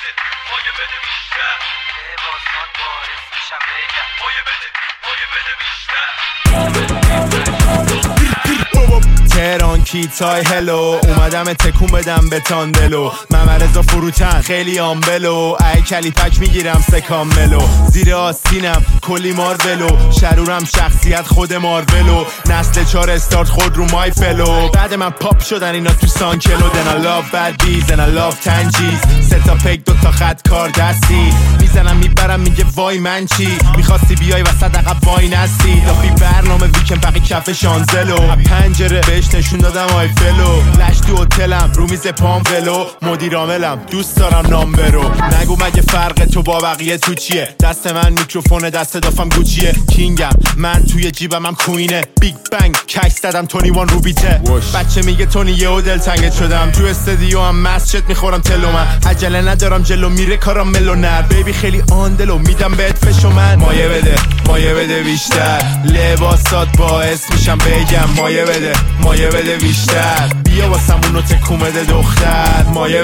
بده مایه بده بیشتر لباسات باعث میشم بگم مایه بده تهران کیتای هلو اومدم تکون بدم به تاندلو ممرزا فروتن خیلی آمبلو ای کلیپک میگیرم سکام ملو زیر آستینم کلی مارولو شرورم شخصیت خود مارولو نسل 4 استارت خود رو مای فلو بعد من پاپ شدن اینا تو سانکلو دن I love bad bees and I love تنجیز 3 تا پک 2 تا خط کار دستی میزنم میبرم میگه وای من چی میخواستی بیای وسط عقب وای نستی دافی برنامه ویکند بقی کف شانزلو پنجره بهش نشون دادم آیفلو لش تو هتلم رو میز پام ولو مدیر عاملم دوست دارم نام برو نگو مگه فرق تو با بقیه تو چیه دست من میکروفونه دست دافم گوچیه کینگم من توی جیبم هم کوینه بیگ بنگ کش زدم 21 رو بیته بچه میگه تونی یهو دلتنگت شدم تو استودیو هم مسجد میخورم تلو من عجله ندارم جلو میره کارم ملو نر بیبی خیلی آندلو میدم بهت فشو من مایه بده بیشتر لباسات باعث میشم بگم مایه بده بیشتر بیا واسمونو تکون بده دختر مایه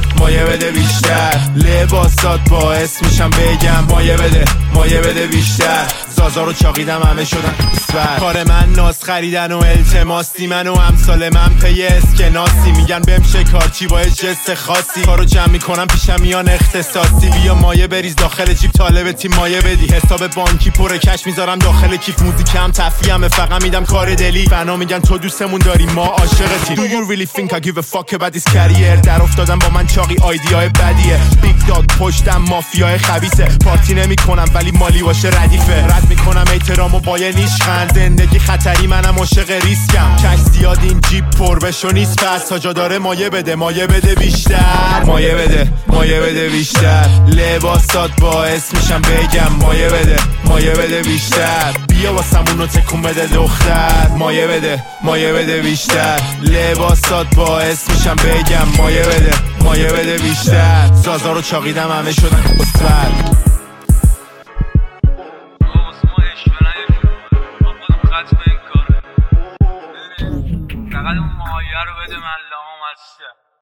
بده بیشتر لباسات باعث میشم بگم مایه بده بیشتر زازا رو چاقیدم همه شدن اسفر کار من ناز خریدن و التماسی من و امثال من پی اسکناسی میگن بهم شکارچی با جست خاصی کارو جمع میکنم پیشم میان اختصاصی بیا مایه بریز داخل جیب طالب تیم مایه بدی حساب بانکی پر کش میذارم داخل کیف موزیکم تفریحمه فقط میدم کار دلی فنا میگن تو دوستمون داری ما عاشقتی Do you really think I give a fuck about this career در افتادم با من چاقی آیدیای بدیه بیگ داگ پشتم مافیای خبیثه پارتی نمیکنم ولی مالی باشه ردیفه رد میکنم احترامو با یه نیشخند زندگی خطری منم عاشق ریسکم کش زیاد این جیب پر بشو نیست پس تا جا داره مایه بده بیشتر مایه بده بیشتر لباسات باعث میشم بگم مایه بده بیشتر بیا واسمونو تکون بده دختر مایه بده بیشتر لباسات باعث میشم بگم مایه بده بیشتر زازا رو چاقیدم همه شدن اسفر فقط اون مایه رو بده من لام هستم